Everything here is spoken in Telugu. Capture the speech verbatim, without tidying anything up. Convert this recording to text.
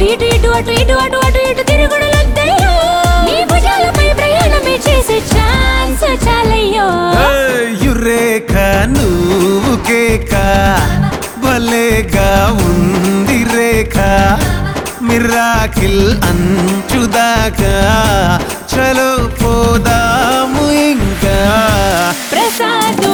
ఇటు ఇటు అటు ఇటు అటు అటు ఇటు తిరుగుడులొద్దయ్యో నీ భుజాలపై ప్రయాణమే చేసే ఛాన్స్ చాలయ్యో యురేక నువ్వు కేక భలేగా ఉంది రేఖ మిరాకిల్ అంచుదాకా చలో పోదాము ఇంకా ప్రసాదు